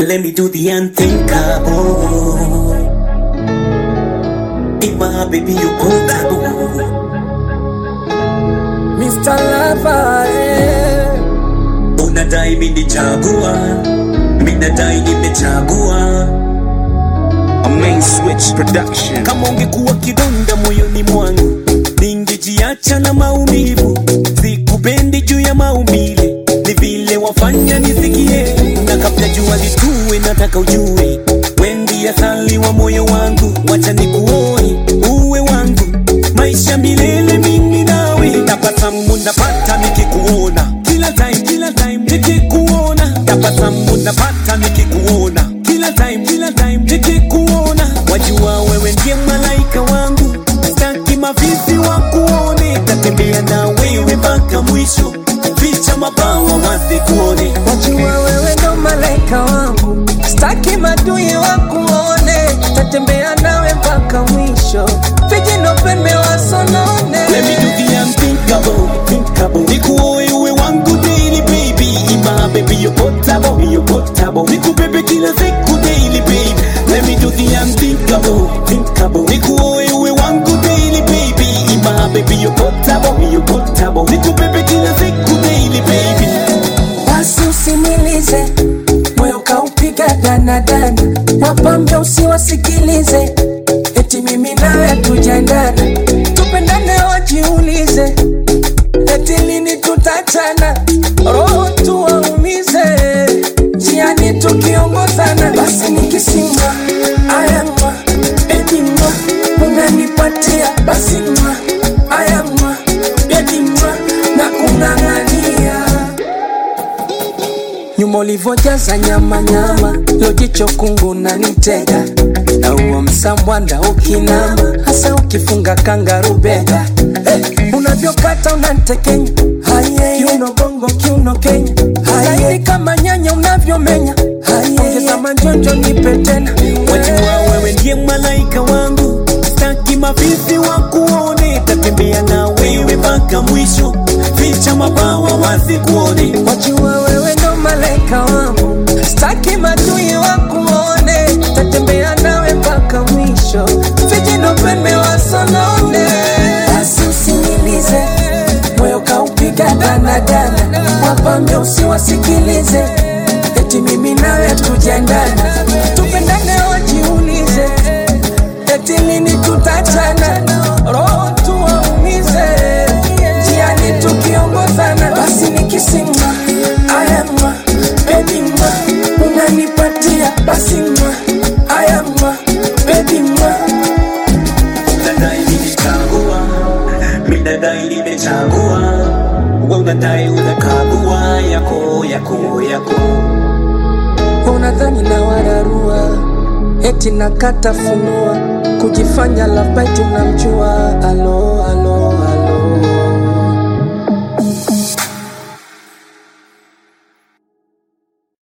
Let me do the unthinkable. In my baby, you portable. Mr. Lover, Unadai nimechagua, minadai nimechagua. A main switch production. Kama ungekuwa kidonda moyoni mwangu, ningejiacha na maumivu. Sikupendi juu ya maumbile, ni vile wafanya nisikie. Na kabla jua litue nataka ujue, wendi asali wa moyo wangu. Wacha nikuoe uwe wangu, maisha milele mimi nawe. Tabasamu napata nikikuona, kila time nikikuona. Tabasamu napata nikikuona, kila time nikikuona. Wajua wewe ndiye malaika wangu, sitaki mavizi wakuone. Tatembea na wewe mpaka mwisho, ficha mabawa wasikuone. wajua wewe ndo malaika wangu, sitaki madui wakuone. Tatembea nawe mpaka mwisho, vijino pembe wasonone. Let me do the unthinkable. Nikuoe uwe wangu daily baby. Ima baby you're portable. Nikubebe kila siku daily baby. Let me do the unthinkable. Nikuoe uwe wangu daily baby. Ima baby you're portable. Nikubebe kila siku daily baby. Basi usimilize, moyo kaupiga danadana. Wapambe usiwasikilize, eti mimi nawe tujaendana. Tupendane wajiulize, eti lini tutachana. Roho tuwaumize, jiani tukiongozana. Basi nikisimwa, ayamwa, eti mwa, unanipatia. Basi mwa, ayamwa, eti mwa, na kung'ang'ania. Nyuma ulivojaza nyama, lojicho kungu na nitega. Na uwa msambwanda ukinama, hasa ukifunga kangarubega. Unavyokata unantekenya, kiuno bongo kiuno Kenya. Laini kama nyanya unavyomenya, ongeza manjonjo nipe tena. Wajua wewe ndiye malaika wangu, sitaki mavizi wakuone. Tatembea na wewe mpaka mwisho, ficha mabawa wasikuone. Wajua wewe ndo malaika wangu, sitaki madui wakuone. Tatembea nawe mpaka mwisho, vijino pembe wasonone. Basi usinilize, moyo kaupiga danadana. Wapambe usiwasikilize, eti mimi nawe tujaendana. Tupendane wajiulize, eti lini tutachana. Roho tuwaumize, jiani tukiongozana. Basi nikisimwa, ayamwa, baby mwa, unanipatia. Basi mwa, ayamwa, baby mwa. Unadai nimechagua, minadai nimechagua. Wewe unadai unakagua yako. Unadhani na wararua, eti nakata funua, kujifanya love bite unamjua.